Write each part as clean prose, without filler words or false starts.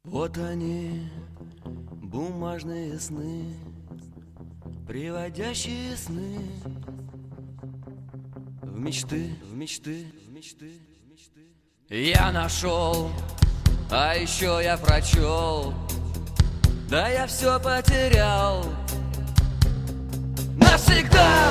Вот они, бумажные сны, приводящие сны в мечты, в мечты, в мечты, в мечты. Я нашел, а еще я прочел, да я все потерял навсегда.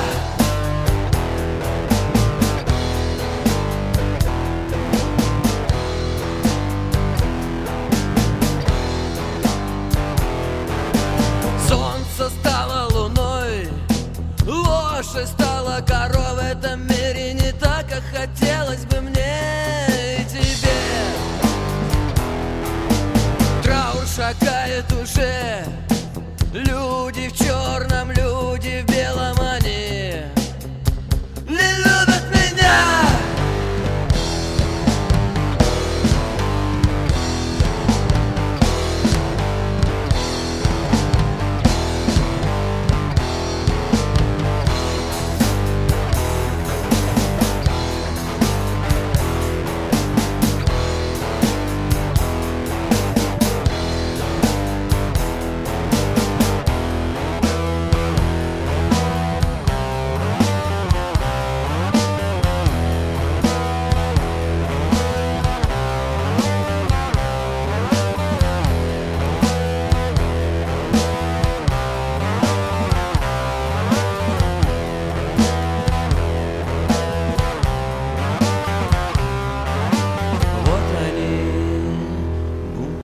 Солнце стало луной, лошадь стала коровой. В этом мире не так, как хотелось бы мне и тебе. Траур шагает уже, люди